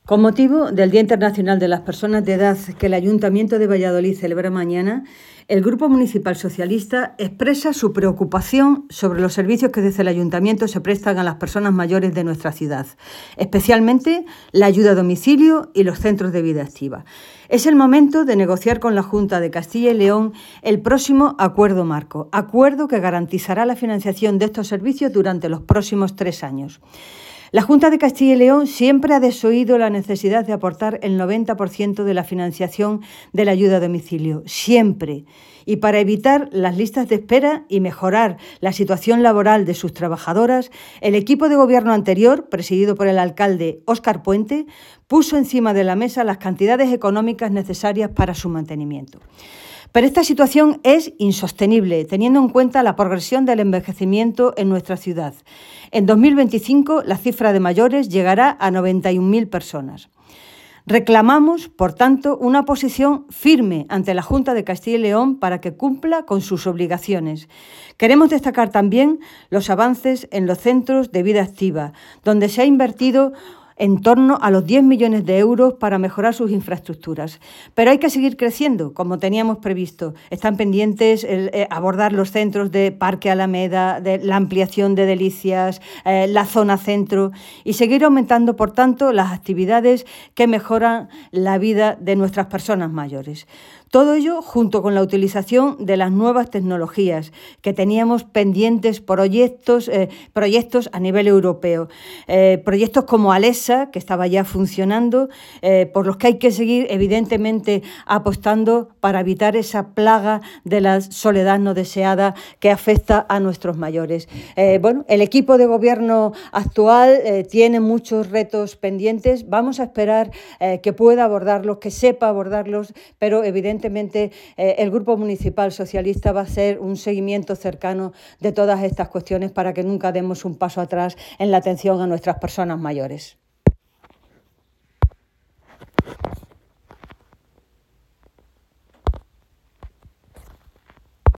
Con motivo del Día Internacional de las Personas de Edad que el Ayuntamiento de Valladolid celebra mañana, el Grupo Municipal Socialista expresa su preocupación sobre los servicios que desde el Ayuntamiento se prestan a las personas mayores de nuestra ciudad, especialmente la ayuda a domicilio y los centros de vida activa. Es el momento de negociar con la Junta de Castilla y León el próximo acuerdo marco, acuerdo que garantizará la financiación de estos servicios durante los próximos 3 años. La Junta de Castilla y León siempre ha desoído la necesidad de aportar el 90% de la financiación de la ayuda a domicilio, siempre. Y para evitar las listas de espera y mejorar la situación laboral de sus trabajadoras, el equipo de gobierno anterior, presidido por el alcalde Óscar Puente, puso encima de la mesa las cantidades económicas necesarias para su mantenimiento. Pero esta situación es insostenible, teniendo en cuenta la progresión del envejecimiento en nuestra ciudad. En 2025, la cifra de mayores llegará a 91.000 personas. Reclamamos, por tanto, una posición firme ante la Junta de Castilla y León para que cumpla con sus obligaciones. Queremos destacar también los avances en los centros de vida activa, donde se ha invertido en torno a los 10 millones de euros para mejorar sus infraestructuras. Pero hay que seguir creciendo, como teníamos previsto. Están pendientes abordar los centros de Parque Alameda, de la ampliación de Delicias, la zona centro y seguir aumentando, por tanto, las actividades que mejoran la vida de nuestras personas mayores. Todo ello junto con la utilización de las nuevas tecnologías que teníamos pendientes proyectos a nivel europeo. Proyectos como Alexa, que estaba ya funcionando, por los que hay que seguir evidentemente apostando para evitar esa plaga de la soledad no deseada que afecta a nuestros mayores. El equipo de gobierno actual tiene muchos retos pendientes. Vamos a esperar que pueda abordarlos, que sepa abordarlos, pero evidentemente el Grupo Municipal Socialista va a hacer un seguimiento cercano de todas estas cuestiones para que nunca demos un paso atrás en la atención a nuestras personas mayores.